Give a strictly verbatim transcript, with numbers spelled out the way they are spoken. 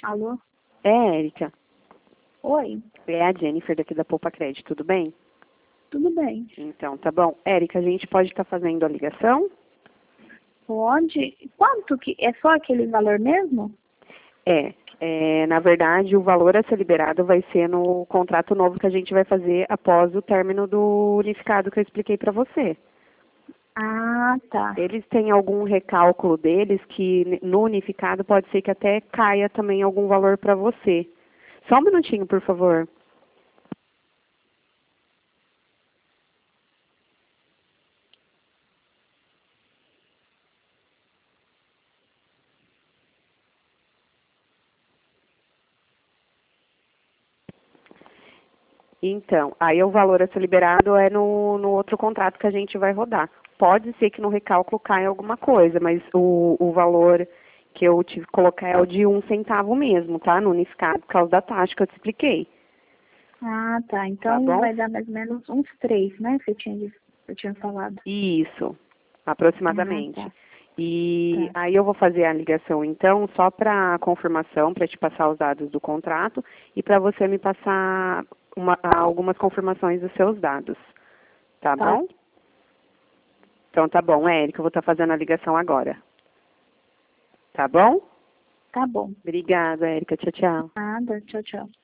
Alô? É, Érica. Oi, É a Jennifer daqui da Poupa Crédito, tudo bem? tudo bem? Então, tá bom. Érica, a gente pode estar fazendo a ligação? Pode? Quanto que... É só aquele valor mesmo? É, é, na verdade, o valor a ser liberado vai ser no contrato novo que a gente vai fazer após o término do unificado que eu expliquei para você. Ah, tá. Eles têm algum recálculo deles que no unificado pode ser que até caia também algum valor para você. Só um minutinho, por favor. Então, aí o valor a ser liberado é no, no outro contrato que a gente vai rodar. Pode ser que no recálculo caia alguma coisa, mas o, o valor que eu tive que colocar é o de um centavo mesmo, tá? No unificado, por causa da taxa que eu te expliquei. Ah, tá. Tá Então bom? vai dar mais ou menos uns três, né? Que eu tinha, dito- eu tinha falado. Isso, Ah, aproximadamente. tá. E Tá. aí eu vou fazer a ligação, então, só para confirmação, para te passar os dados do contrato e para você me passar uma- algumas confirmações dos seus dados. Tá Tá. bom? Então tá bom, Érica, eu vou estar fazendo a ligação agora. Tá bom? Tá bom. Obrigada, Érica. Tchau, tchau. Nada. Tchau, tchau.